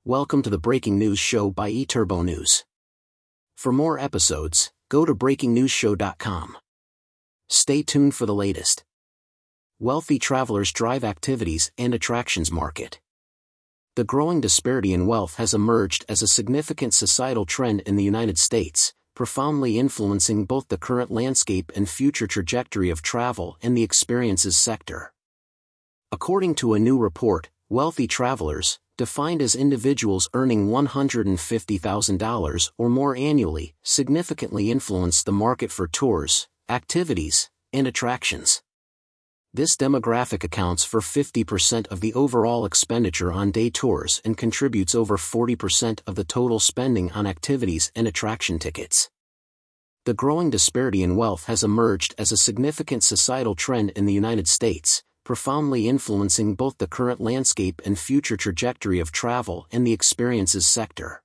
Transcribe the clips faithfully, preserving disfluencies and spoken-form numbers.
Welcome to the Breaking News Show by eTurbo News. For more episodes, go to breaking news show dot com. Stay tuned for the latest. Wealthy travelers drive activities and attractions market. The growing disparity in wealth has emerged as a significant societal trend in the United States, profoundly influencing both the current landscape and future trajectory of travel and the experiences sector. According to a new report, wealthy travelers, defined as individuals earning one hundred fifty thousand dollars or more annually, significantly influence the market for tours, activities, and attractions. This demographic accounts for fifty percent of the overall expenditure on day tours and contributes over forty percent of the total spending on activities and attraction tickets. The growing disparity in wealth has emerged as a significant societal trend in the United States, profoundly influencing both the current landscape and future trajectory of travel and the experiences sector.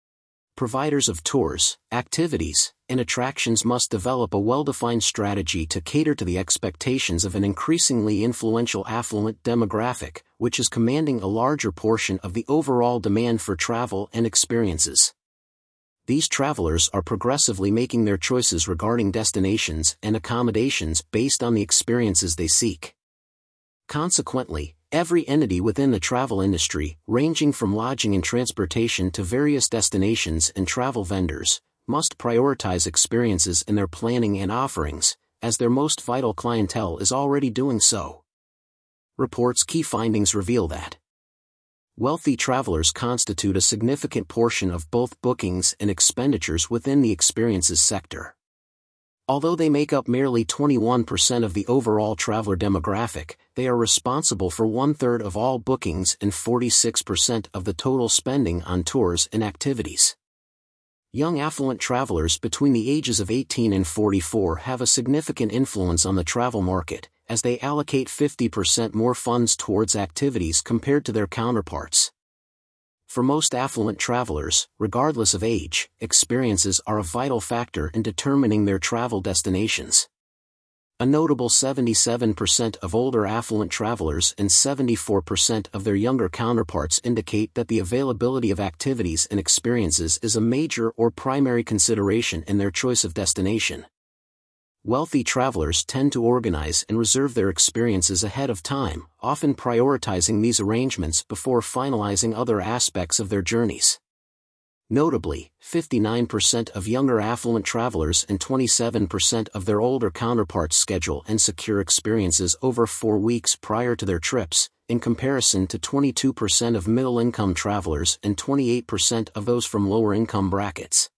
Providers of tours, activities, and attractions must develop a well-defined strategy to cater to the expectations of an increasingly influential affluent demographic, which is commanding a larger portion of the overall demand for travel and experiences. These travelers are progressively making their choices regarding destinations and accommodations based on the experiences they seek. Consequently, every entity within the travel industry, ranging from lodging and transportation to various destinations and travel vendors, must prioritize experiences in their planning and offerings, as their most vital clientele is already doing so. Report's key findings reveal that wealthy travelers constitute a significant portion of both bookings and expenditures within the experiences sector. Although they make up merely twenty-one percent of the overall traveler demographic, they are responsible for one-third of all bookings and forty-six percent of the total spending on tours and activities. Young affluent travelers between the ages of eighteen and forty-four have a significant influence on the travel market, as they allocate fifty percent more funds towards activities compared to their counterparts. For most affluent travelers, regardless of age, experiences are a vital factor in determining their travel destinations. A notable seventy-seven percent of older affluent travelers and seventy-four percent of their younger counterparts indicate that the availability of activities and experiences is a major or primary consideration in their choice of destination. Wealthy travelers tend to organize and reserve their experiences ahead of time, often prioritizing these arrangements before finalizing other aspects of their journeys. Notably, fifty-nine percent of younger affluent travelers and twenty-seven percent of their older counterparts schedule and secure experiences over four weeks prior to their trips, in comparison to twenty-two percent of middle-income travelers and twenty-eight percent of those from lower-income brackets.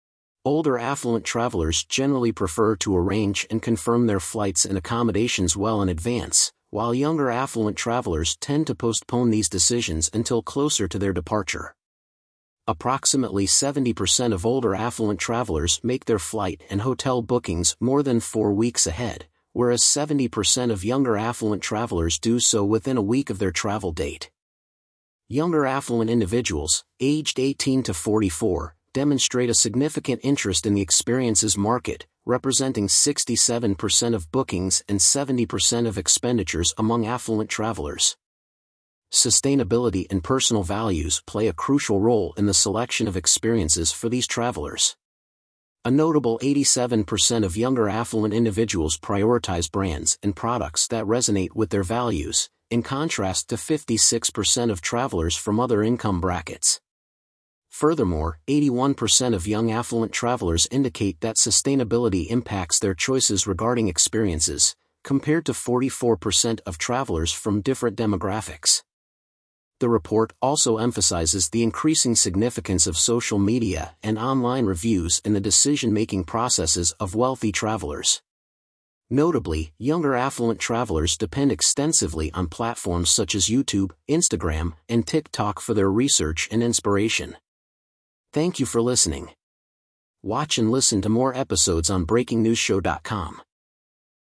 Older affluent travelers generally prefer to arrange and confirm their flights and accommodations well in advance, while younger affluent travelers tend to postpone these decisions until closer to their departure. Approximately seventy percent of older affluent travelers make their flight and hotel bookings more than four weeks ahead, whereas seventy percent of younger affluent travelers do so within a week of their travel date. Younger affluent individuals, aged eighteen to forty-four, demonstrate a significant interest in the experiences market, representing sixty-seven percent of bookings and seventy percent of expenditures among affluent travelers. Sustainability and personal values play a crucial role in the selection of experiences for these travelers. A notable eighty-seven percent of younger affluent individuals prioritize brands and products that resonate with their values, in contrast to fifty-six percent of travelers from other income brackets. Furthermore, eighty-one percent of young affluent travelers indicate that sustainability impacts their choices regarding experiences, compared to forty-four percent of travelers from different demographics. The report also emphasizes the increasing significance of social media and online reviews in the decision-making processes of wealthy travelers. Notably, younger affluent travelers depend extensively on platforms such as YouTube, Instagram, and TikTok for their research and inspiration. Thank you for listening. Watch and listen to more episodes on breaking news show dot com.